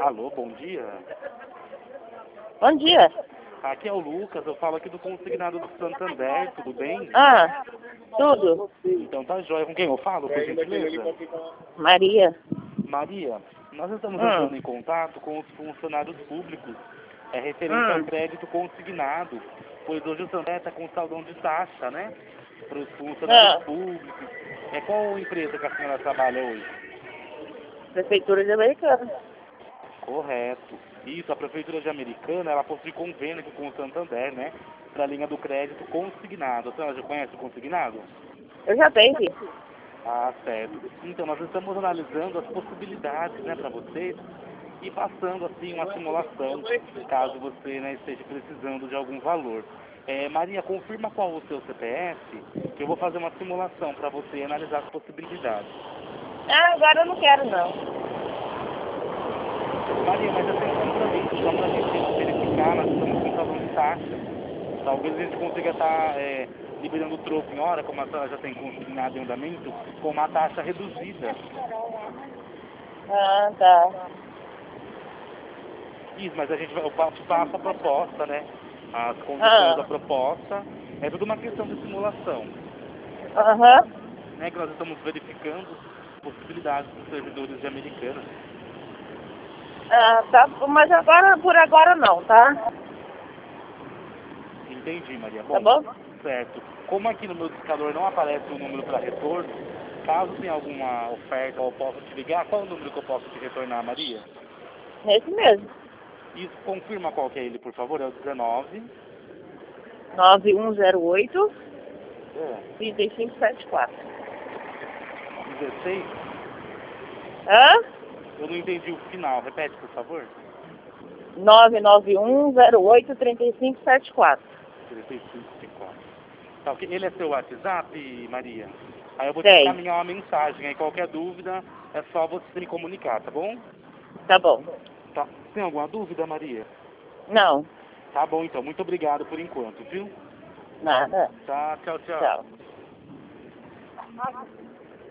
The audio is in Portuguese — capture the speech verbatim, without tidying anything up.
Alô, bom dia. Bom dia. Aqui é o Lucas, eu falo aqui do Consignado do Santander, tudo bem? Ah, tudo. Então tá jóia. Com quem eu falo, por gentileza? Maria. Maria, nós estamos Hum. entrando em contato com os funcionários públicos, é referente ao Hum. crédito consignado, pois hoje o Santander está com saldão de taxa, né? Para os funcionários Ah, públicos. É qual empresa que a senhora trabalha hoje? Prefeitura de Americana. Correto. Isso, a Prefeitura de Americana, ela possui convênio com o Santander, né? Para a linha do crédito consignado. A senhora já conhece o consignado? Eu já tenho. Ah, certo. Então, nós estamos analisando as possibilidades, né, para vocês e passando, assim, uma simulação, caso você, né, esteja precisando de algum valor. É, Maria, confirma qual o seu C P F, que eu vou fazer uma simulação para você analisar as possibilidades. Ah, agora eu não quero não. Maria, mas atenção para mim, só para a gente verificar, nós estamos com salão de taxa. Talvez a gente consiga estar é, liberando o troco em hora, como a senhora já tem consignado em andamento, com uma taxa reduzida. Ah, tá. Isso, mas a gente vai, eu passo passo a proposta, né? As condições Ah. da proposta. É tudo uma questão de simulação, Aham. né? Que nós estamos verificando possibilidades dos servidores de Americana. Ah, tá. Mas agora, por agora não, tá? Entendi, Maria. Tá Bom, bom? certo. Como aqui no meu discador não aparece o número para retorno, caso tenha alguma oferta ou eu possa te ligar, qual é o número que eu posso te retornar, Maria? Esse mesmo. Isso, confirma qual que é ele, por favor. É o dezenove. nove um zero oito, É. três cinco sete quatro. dezesseis. Hã? Eu não entendi o final. Repete, por favor. nove nove um zero oito, três cinco sete quatro. trinta e cinco, trinta e quatro. Tá, ok. Ele é seu WhatsApp, Maria? Aí eu vou te Sei. encaminhar uma mensagem. Aí qualquer dúvida é só você me comunicar, tá bom? Tá bom. Tá. Tem alguma dúvida, Maria? Não. Tá bom, então. Muito obrigado por enquanto, viu? Nada. Tá, tchau, tchau. Tchau.